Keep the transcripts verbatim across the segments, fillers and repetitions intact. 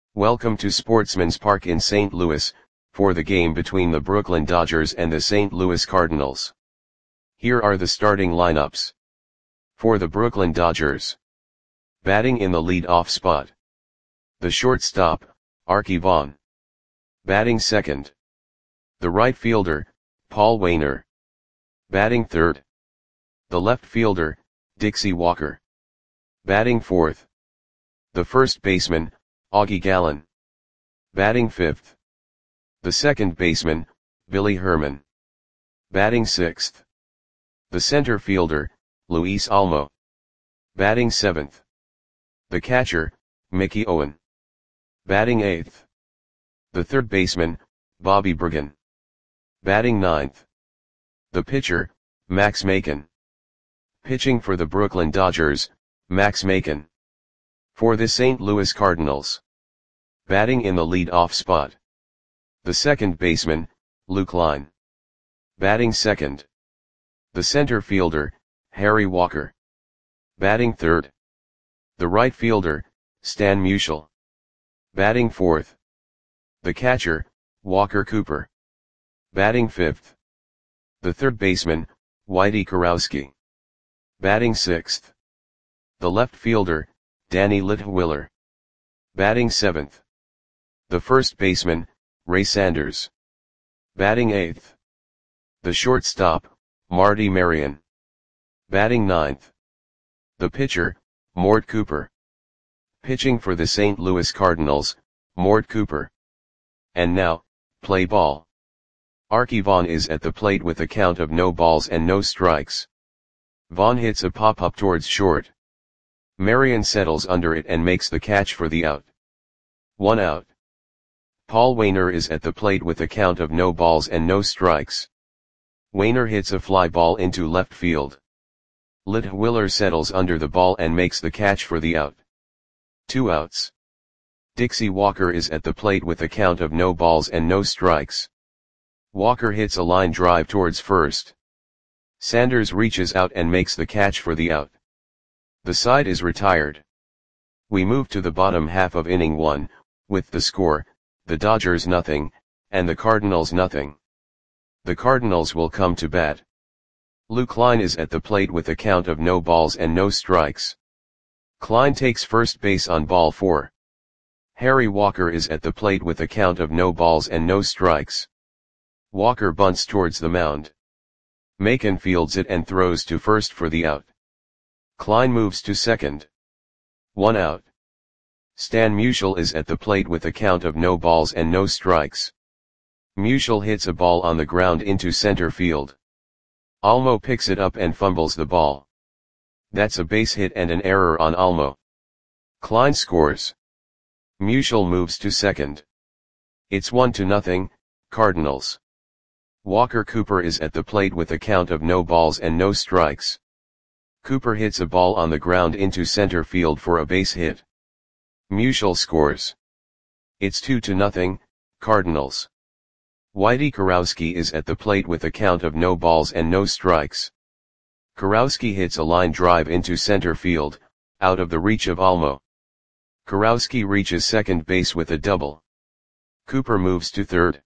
Welcome to Sportsman's Park in Saint Louis, for the game between the Brooklyn Dodgers and the Saint Louis Cardinals. Here are the starting lineups. For the Brooklyn Dodgers. Batting in the lead-off spot. The shortstop, Arky Vaughan. Batting second. The right fielder, Paul Waner. Batting third. The left fielder, Dixie Walker. Batting fourth. The first baseman, Augie Gallen. Batting fifth. The second baseman, Billy Herman. Batting sixth. The center fielder, Luis Almo. Batting seventh. The catcher, Mickey Owen. Batting eighth. The third baseman, Bobby Bergen. Batting ninth. The pitcher, Max Macon. Pitching for the Brooklyn Dodgers, Max Macon. For the Saint Louis Cardinals. Batting in the lead-off spot. The second baseman, Luke Line. Batting second. The center fielder, Harry Walker. Batting third. The right fielder, Stan Musial. Batting fourth. The catcher, Walker Cooper. Batting fifth. The third baseman, Whitey Kurowski. Batting sixth. The left fielder, Danny Litwiller. Batting seventh. The first baseman, Ray Sanders. Batting eighth. The shortstop, Marty Marion. Batting ninth. The pitcher, Mort Cooper. Pitching for the Saint Louis Cardinals, Mort Cooper. And now, play ball. Arky Vaughan is at the plate with a count of no balls and no strikes. Vaughan hits a pop-up towards short. Marion settles under it and makes the catch for the out. One out. Paul Waner is at the plate with a count of no balls and no strikes. Waner hits a fly ball into left field. Litwiller settles under the ball and makes the catch for the out. Two outs. Dixie Walker is at the plate with a count of no balls and no strikes. Walker hits a line drive towards first. Sanders reaches out and makes the catch for the out. The side is retired. We move to the bottom half of inning one, with the score, the Dodgers nothing, and the Cardinals nothing. The Cardinals will come to bat. Luke Line is at the plate with a count of no balls and no strikes. Klein takes first base on ball four. Harry Walker is at the plate with a count of no balls and no strikes. Walker bunts towards the mound. Macon fields it and throws to first for the out. Klein moves to second. One out. Stan Musial is at the plate with a count of no balls and no strikes. Musial hits a ball on the ground into center field. Almo picks it up and fumbles the ball. That's a base hit and an error on Almo. Klein scores. Musial moves to second. It's one to nothing, Cardinals. Walker Cooper is at the plate with a count of no balls and no strikes. Cooper hits a ball on the ground into center field for a base hit. Musial scores. It's two to nothing, Cardinals. Whitey Kurowski is at the plate with a count of no balls and no strikes. Kurowski hits a line drive into center field, out of the reach of Almo. Kurowski reaches second base with a double. Cooper moves to third.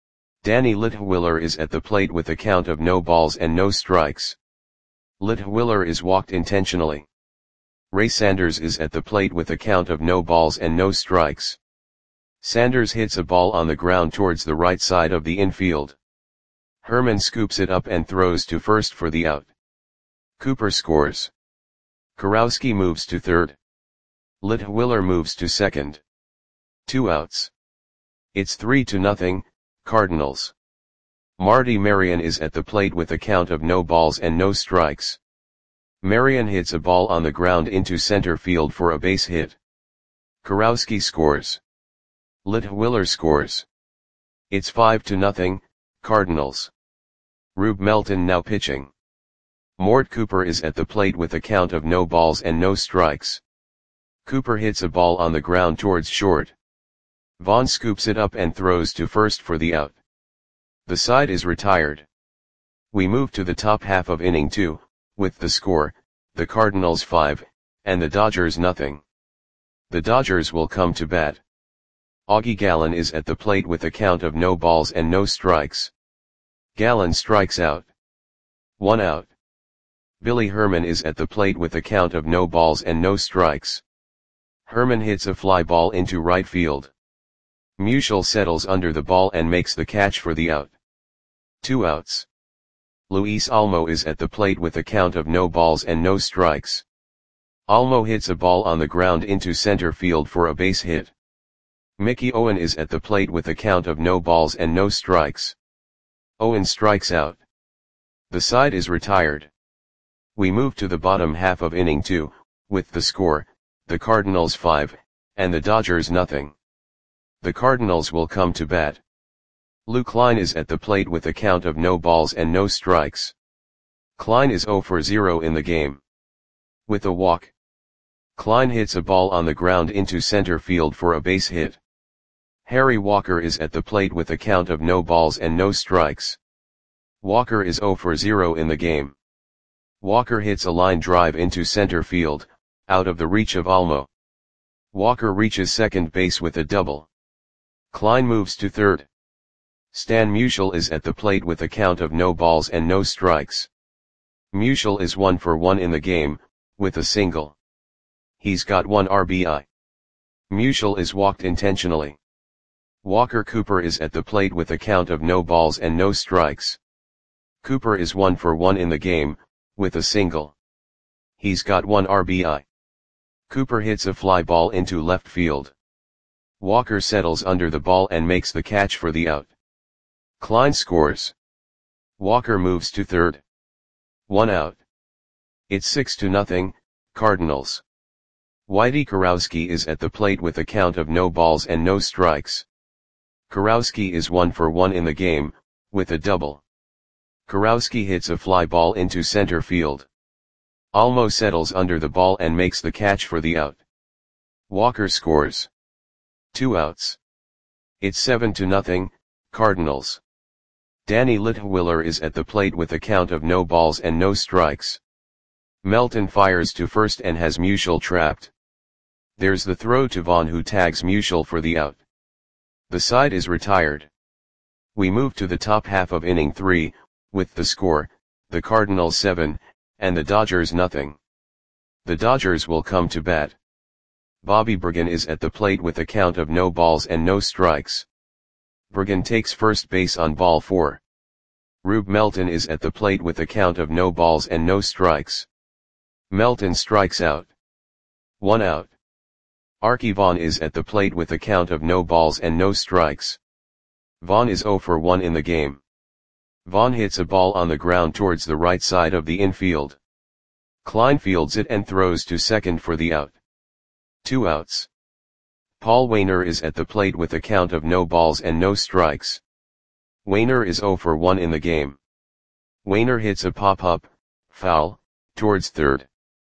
Danny Litwiller is at the plate with a count of no balls and no strikes. Litwiller is walked intentionally. Ray Sanders is at the plate with a count of no balls and no strikes. Sanders hits a ball on the ground towards the right side of the infield. Herman scoops it up and throws to first for the out. Cooper scores. Kurowski moves to third. Litwiller moves to second. Two outs. It's three to nothing, Cardinals. Marty Marion is at the plate with a count of no balls and no strikes. Marion hits a ball on the ground into center field for a base hit. Kurowski scores. Litwiller scores. It's five to nothing, Cardinals. Rube Melton now pitching. Mort Cooper is at the plate with a count of no balls and no strikes. Cooper hits a ball on the ground towards short. Vaughan scoops it up and throws to first for the out. The side is retired. We move to the top half of inning two, with the score, the Cardinals five, and the Dodgers nothing. The Dodgers will come to bat. Augie Gallen is at the plate with a count of no balls and no strikes. Gallen strikes out. One out. Billy Herman is at the plate with a count of no balls and no strikes. Herman hits a fly ball into right field. Musial settles under the ball and makes the catch for the out. Two outs. Luis Olmo is at the plate with a count of no balls and no strikes. Olmo hits a ball on the ground into center field for a base hit. Mickey Owen is at the plate with a count of no balls and no strikes. Owen strikes out. The side is retired. We move to the bottom half of inning two, with the score, the Cardinals five, and the Dodgers nothing. The Cardinals will come to bat. Lou Klein is at the plate with a count of no balls and no strikes. Klein is zero for zero in the game. With a walk. Klein hits a ball on the ground into center field for a base hit. Harry Walker is at the plate with a count of no balls and no strikes. Walker is zero for zero in the game. Walker hits a line drive into center field, out of the reach of Olmo. Walker reaches second base with a double. Klein moves to third. Stan Musial is at the plate with a count of no balls and no strikes. Musial is one for one in the game, with a single. He's got one R B I. Musial is walked intentionally. Walker Cooper is at the plate with a count of no balls and no strikes. Cooper is one for one in the game, with a single. He's got one R B I. Cooper hits a fly ball into left field. Walker settles under the ball and makes the catch for the out. Klein scores. Walker moves to third. One out. It's six to nothing, Cardinals. Whitey Kurowski is at the plate with a count of no balls and no strikes. Kurowski is one for one in the game, with a double. Kurowski hits a fly ball into center field. Olmo settles under the ball and makes the catch for the out. Walker scores. Two outs. It's seven to nothing, Cardinals. Danny Litwiller is at the plate with a count of no balls and no strikes. Melton fires to first and has Musial trapped. There's the throw to Vaughn, who tags Musial for the out. The side is retired. We move to the top half of inning three, with the score, the Cardinals seven, and the Dodgers nothing. The Dodgers will come to bat. Bobby Bergen is at the plate with a count of no balls and no strikes. Bergen takes first base on ball four. Rube Melton is at the plate with a count of no balls and no strikes. Melton strikes out. One out. Archie Vaughn is at the plate with a count of no balls and no strikes. Vaughn is zero for one in the game. Vaughn hits a ball on the ground towards the right side of the infield. Klein fields it and throws to second for the out. Two outs. Paul Waner is at the plate with a count of no balls and no strikes. Waner is zero for one in the game. Waner hits a pop-up, foul, towards third.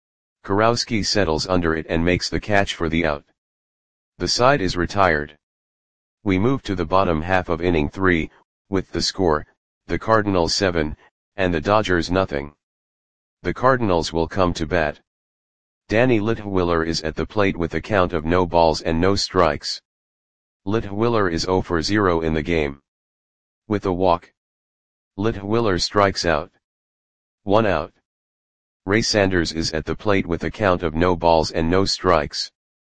Kurowski settles under it and makes the catch for the out. The side is retired. We move to the bottom half of inning three, with the score, the Cardinals seven, and the Dodgers nothing. The Cardinals will come to bat. Danny Litwiller is at the plate with a count of no balls and no strikes. Litwiller is zero for zero in the game. With a walk. Litwiller strikes out. One out. Ray Sanders is at the plate with a count of no balls and no strikes.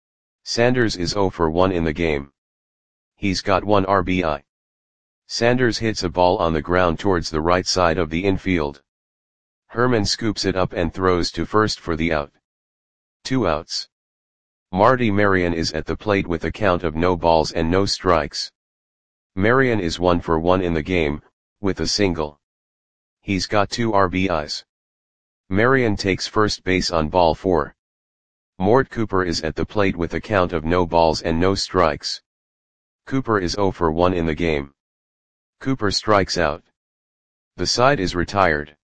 Sanders is zero for one in the game. He's got one R B I. Sanders hits a ball on the ground towards the right side of the infield. Herman scoops it up and throws to first for the out. Two outs. Marty Marion is at the plate with a count of no balls and no strikes. Marion is one for one in the game, with a single. He's got two R B Is. Marion takes first base on ball four. Mort Cooper is at the plate with a count of no balls and no strikes. Cooper is zero for one in the game. Cooper strikes out. The side is retired.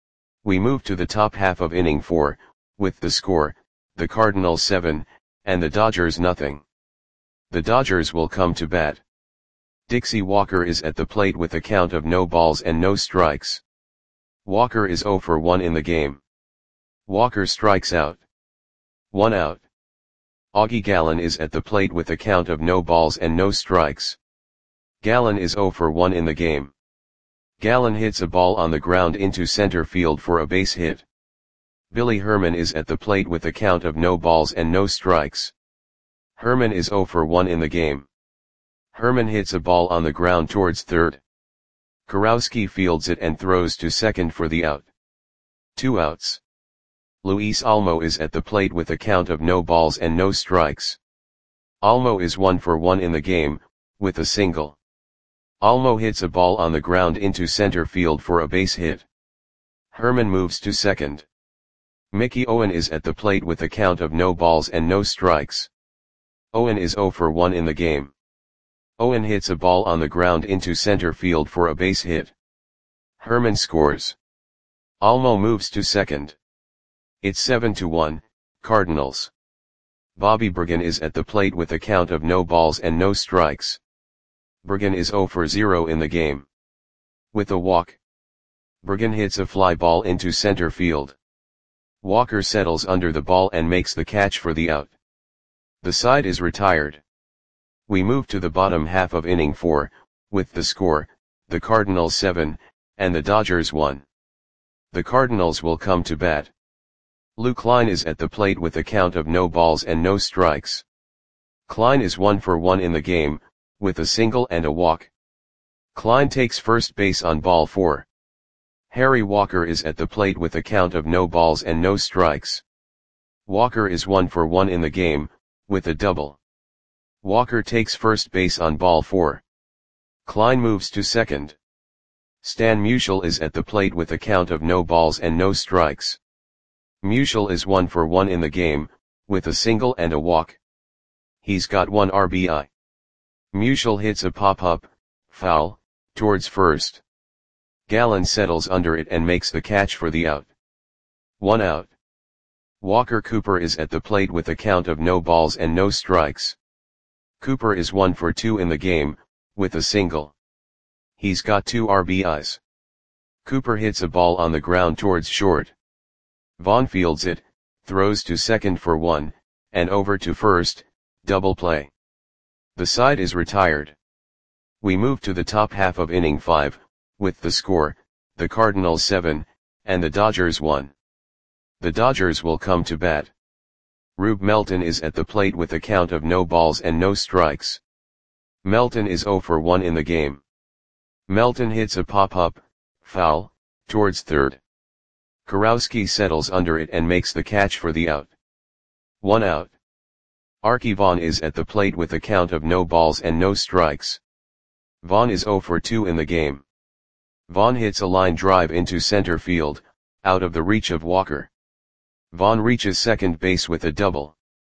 We move to the top half of inning four, with the score, the Cardinals seven, and the Dodgers nothing. The Dodgers will come to bat. Dixie Walker is at the plate with a count of no balls and no strikes. Walker is zero for one in the game. Walker strikes out. One out. Augie Gallen is at the plate with a count of no balls and no strikes. Gallen is zero for one in the game. Gallen hits a ball on the ground into center field for a base hit. Billy Herman is at the plate with a count of no balls and no strikes. Herman is zero for one in the game. Herman hits a ball on the ground towards third. Kurowski fields it and throws to second for the out. Two outs. Luis Olmo is at the plate with a count of no balls and no strikes. Olmo is one for one in the game, with a single. Olmo hits a ball on the ground into center field for a base hit. Herman moves to second. Mickey Owen is at the plate with a count of no balls and no strikes. Owen is zero for one in the game. Owen hits a ball on the ground into center field for a base hit. Herman scores. Olmo moves to second. It's seven to one, Cardinals. Bobby Bergen is at the plate with a count of no balls and no strikes. Bergen is zero for zero in the game. With a walk. Bergen hits a fly ball into center field. Walker settles under the ball and makes the catch for the out. The side is retired. We move to the bottom half of inning four, with the score, the Cardinals seven, and the Dodgers one. The Cardinals will come to bat. Lou Klein is at the plate with a count of no balls and no strikes. Klein is one for one in the game, with a single and a walk. Klein takes first base on ball four. Harry Walker is at the plate with a count of no balls and no strikes. Walker is one for one in the game, with a double. Walker takes first base on ball four. Klein moves to second. Stan Musial is at the plate with a count of no balls and no strikes. Musial is one for one in the game, with a single and a walk. He's got one R B I. Musial hits a pop-up, foul, towards first. Gallen settles under it and makes the catch for the out. One out. Walker Cooper is at the plate with a count of no balls and no strikes. Cooper is one for two in the game, with a single. He's got two R B Is. Cooper hits a ball on the ground towards short. Vaughn fields it, throws to second for one, and over to first, double play. The side is retired. We move to the top half of inning five, with the score, the Cardinals seven, and the Dodgers one. The Dodgers will come to bat. Rube Melton is at the plate with a count of no balls and no strikes. Melton is zero for one in the game. Melton hits a pop-up, foul, towards third. Kurowski settles under it and makes the catch for the out. One out. Arky Vaughan is at the plate with a count of no balls and no strikes. Vaughan is zero for two in the game. Vaughan hits a line drive into center field, out of the reach of Walker. Vaughan reaches second base with a double.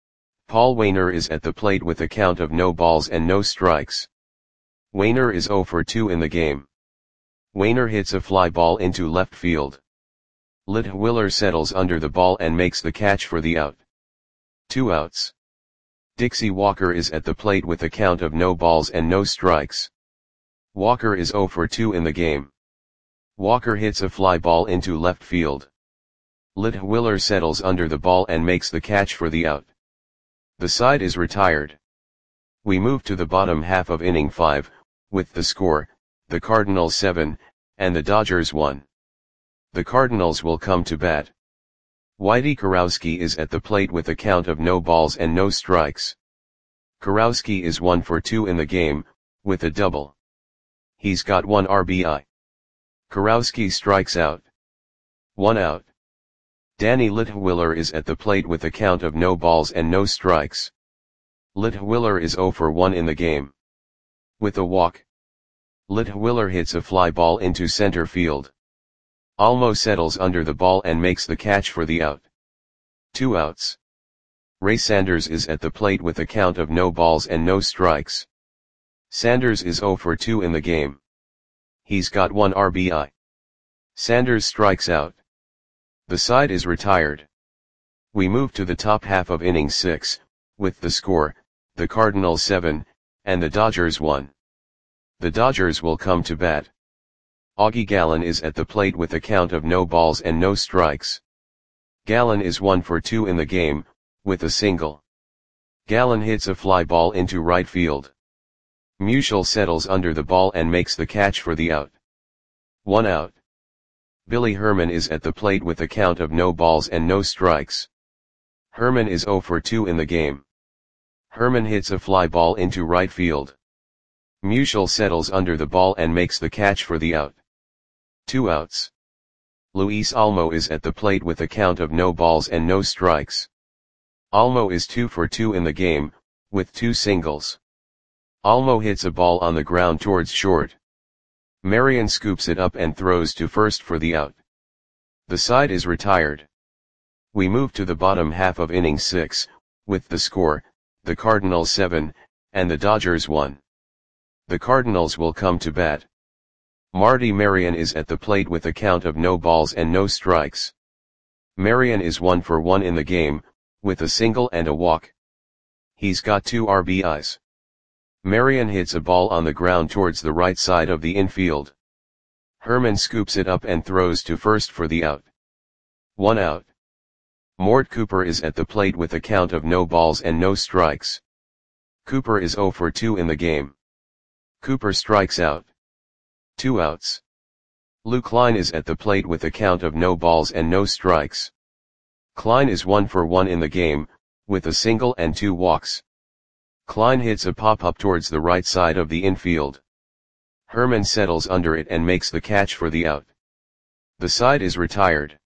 Paul Waner is at the plate with a count of no balls and no strikes. Waner is zero for two in the game. Waner hits a fly ball into left field. Litwiller settles under the ball and makes the catch for the out. Two outs. Dixie Walker is at the plate with a count of no balls and no strikes. Walker is zero for two in the game. Walker hits a fly ball into left field. Litwiller settles under the ball and makes the catch for the out. The side is retired. We move to the bottom half of inning five, with the score, the Cardinals seven, and the Dodgers one. The Cardinals will come to bat. Whitey Kurowski is at the plate with a count of no balls and no strikes. Kurowski is one for two in the game, with a double. He's got one R B I. Kurowski strikes out. One out. Danny Litwiller is at the plate with a count of no balls and no strikes. Litwiller is zero for one in the game. With a walk. Litwiller hits a fly ball into center field. Olmo settles under the ball and makes the catch for the out. Two outs. Ray Sanders is at the plate with a count of no balls and no strikes. Sanders is zero for two in the game. He's got one R B I. Sanders strikes out. The side is retired. We move to the top half of inning six, with the score, the Cardinals seven, and the Dodgers one. The Dodgers will come to bat. Augie Gallen is at the plate with a count of no balls and no strikes. Gallen is one for two in the game, with a single. Gallen hits a fly ball into right field. Musial settles under the ball and makes the catch for the out. One out. Billy Herman is at the plate with a count of no balls and no strikes. Herman is zero for two in the game. Herman hits a fly ball into right field. Musial settles under the ball and makes the catch for the out. Two outs. Luis Olmo is at the plate with a count of no balls and no strikes. Olmo is two for two in the game, with two singles. Olmo hits a ball on the ground towards short. Marion scoops it up and throws to first for the out. The side is retired. We move to the bottom half of inning six, with the score, the Cardinals seven, and the Dodgers one. The Cardinals will come to bat. Marty Marion is at the plate with a count of no balls and no strikes. Marion is one for one in the game, with a single and a walk. He's got two R B Is. Marion hits a ball on the ground towards the right side of the infield. Herman scoops it up and throws to first for the out. One out. Mort Cooper is at the plate with a count of no balls and no strikes. Cooper is zero for two in the game. Cooper strikes out. Two outs. Lou Klein is at the plate with a count of no balls and no strikes. Klein is one for one in the game, with a single and two walks. Klein hits a pop-up towards the right side of the infield. Herman settles under it and makes the catch for the out. The side is retired.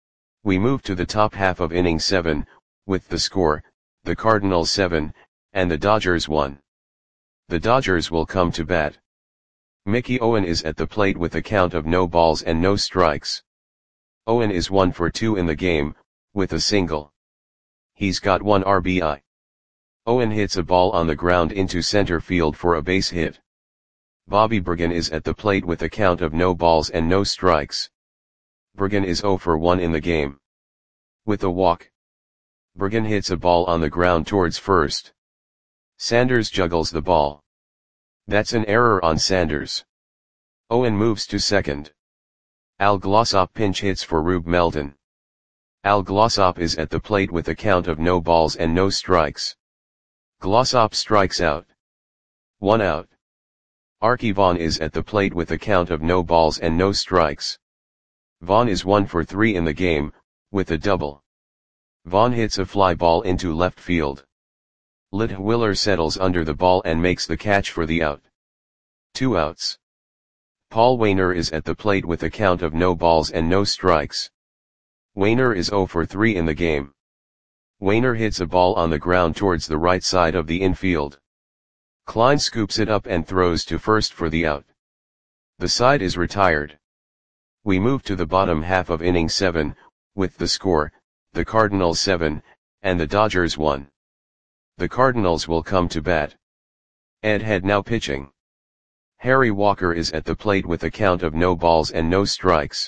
We move to the top half of inning seven, with the score, the Cardinals seven, and the Dodgers one. The Dodgers will come to bat. Mickey Owen is at the plate with a count of no balls and no strikes. Owen is one for two in the game, with a single. He's got one R B I. Owen hits a ball on the ground into center field for a base hit. Bobby Bergen is at the plate with a count of no balls and no strikes. Bergen is zero for one in the game. With a walk. Bergen hits a ball on the ground towards first. Sanders juggles the ball. That's an error on Sanders. Owen moves to second. Al Glossop pinch hits for Rube Melton. Al Glossop is at the plate with a count of no balls and no strikes. Glossop strikes out. One out. Archie Vaughn is at the plate with a count of no balls and no strikes. Vaughn is one for three in the game, with a double. Vaughn hits a fly ball into left field. Litwiller settles under the ball and makes the catch for the out. Two outs. Paul Waner is at the plate with a count of no balls and no strikes. Waner is zero for three in the game. Waner hits a ball on the ground towards the right side of the infield. Klein scoops it up and throws to first for the out. The side is retired. We move to the bottom half of inning seven, with the score, the Cardinals seven, and the Dodgers one. The Cardinals will come to bat. Ed Head now pitching. Harry Walker is at the plate with a count of no balls and no strikes.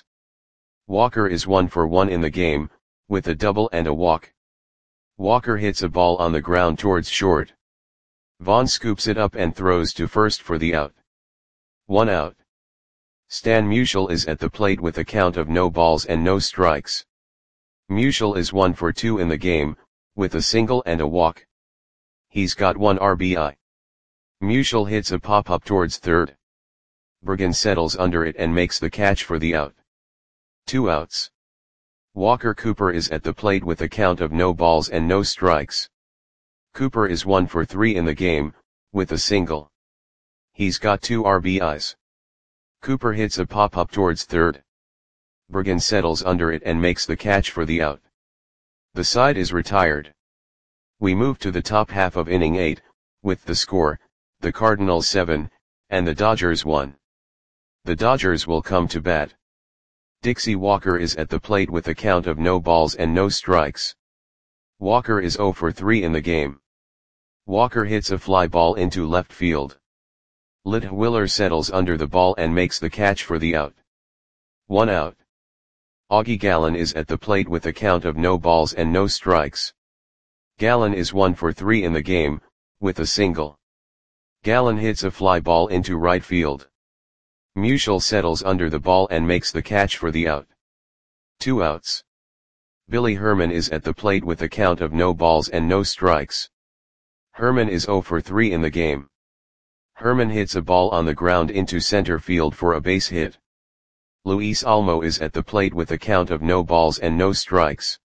Walker is one for one in the game, with a double and a walk. Walker hits a ball on the ground towards short. Vaughn scoops it up and throws to first for the out. One out. Stan Musial is at the plate with a count of no balls and no strikes. Musial is one for two in the game, with a single and a walk. He's got one R B I. Musial hits a pop-up towards third. Bergen settles under it and makes the catch for the out. Two outs. Walker Cooper is at the plate with a count of no balls and no strikes. Cooper is one for three in the game, with a single. He's got two R B Is. Cooper hits a pop-up towards third. Bergen settles under it and makes the catch for the out. The side is retired. We move to the top half of inning eight, with the score, the Cardinals seven, and the Dodgers one. The Dodgers will come to bat. Dixie Walker is at the plate with a count of no balls and no strikes. Walker is zero for three in the game. Walker hits a fly ball into left field. Litwiller settles under the ball and makes the catch for the out. One out. Augie Gallen is at the plate with a count of no balls and no strikes. Gallen is one for three in the game, with a single. Gallen hits a fly ball into right field. Musial settles under the ball and makes the catch for the out. Two outs. Billy Herman is at the plate with a count of no balls and no strikes. Herman is zero for three in the game. Herman hits a ball on the ground into center field for a base hit. Luis Olmo is at the plate with a count of no balls and no strikes.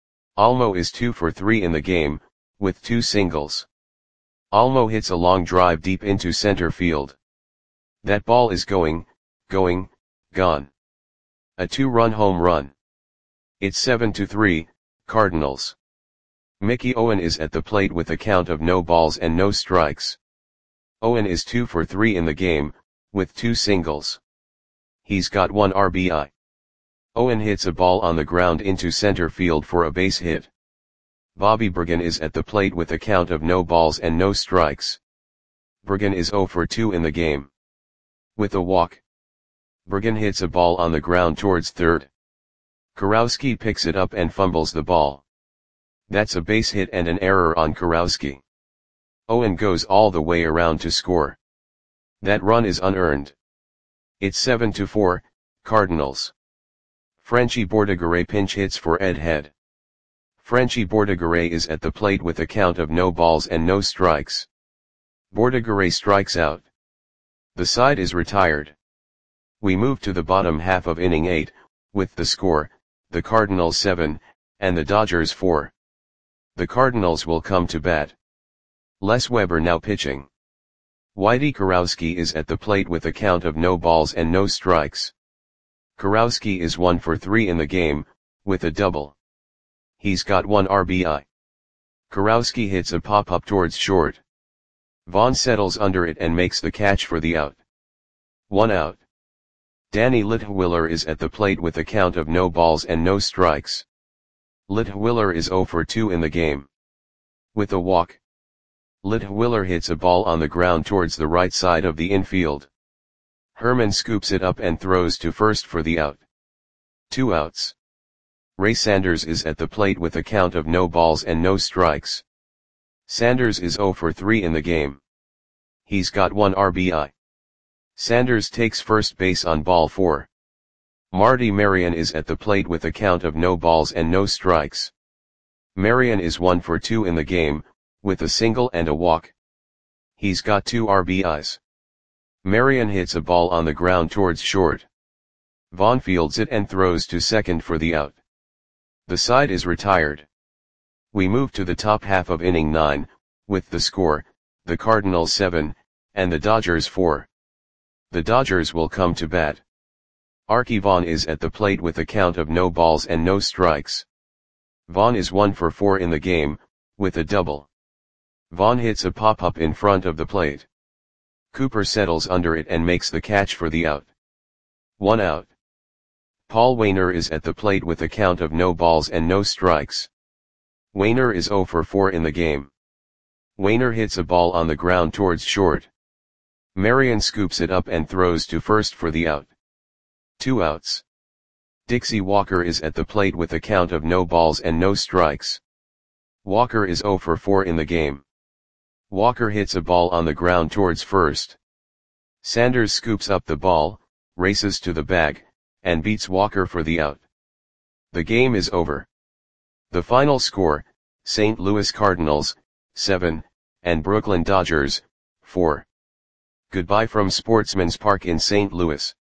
Olmo is two for three in the game, with two singles. Olmo hits a long drive deep into center field. That ball is going, going, gone. A two-run home run. It's seven to three, Cardinals. Mickey Owen is at the plate with a count of no balls and no strikes. Owen is two for three in the game, with two singles. He's got one R B I. Owen hits a ball on the ground into center field for a base hit. Bobby Bergen is at the plate with a count of no balls and no strikes. Bergen is zero for two in the game. With a walk. Bergen hits a ball on the ground towards third. Kurowski picks it up and fumbles the ball. That's a base hit and an error on Kurowski. Owen goes all the way around to score. That run is unearned. It's seven to four, Cardinals. Frenchy Bordegaray pinch hits for Ed Head. Frenchy Bordegaray is at the plate with a count of no balls and no strikes. Bordegaray strikes out. The side is retired. We move to the bottom half of inning eight, with the score, the Cardinals seven, and the Dodgers four. The Cardinals will come to bat. Les Weber now pitching. Whitey Kurowski is at the plate with a count of no balls and no strikes. Kurowski is one for three in the game, with a double. He's got one R B I. Kurowski hits a pop-up towards short. Vaughn settles under it and makes the catch for the out. One out. Danny Litwiller is at the plate with a count of no balls and no strikes. Litwiller is zero for two in the game. With a walk. Litwiller hits a ball on the ground towards the right side of the infield. Herman scoops it up and throws to first for the out. Two outs. Ray Sanders is at the plate with a count of no balls and no strikes. Sanders is zero for three in the game. He's got one R B I. Sanders takes first base on ball four. Marty Marion is at the plate with a count of no balls and no strikes. Marion is one for two in the game, with a single and a walk. He's got two R B Is. Marion hits a ball on the ground towards short. Vaughn fields it and throws to second for the out. The side is retired. We move to the top half of inning nine, with the score, the Cardinals seven, and the Dodgers four. The Dodgers will come to bat. Archie Vaughn is at the plate with a count of no balls and no strikes. Vaughn is one for four in the game, with a double. Vaughn hits a pop-up in front of the plate. Cooper settles under it and makes the catch for the out. One out. Paul Waner is at the plate with a count of no balls and no strikes. Waner is zero for four in the game. Waner hits a ball on the ground towards short. Marion scoops it up and throws to first for the out. Two outs. Dixie Walker is at the plate with a count of no balls and no strikes. Walker is zero for four in the game. Walker hits a ball on the ground towards first. Sanders scoops up the ball, races to the bag, and beats Walker for the out. The game is over. The final score, Saint Louis Cardinals, seven, and Brooklyn Dodgers, four. Goodbye from Sportsman's Park in Saint Louis.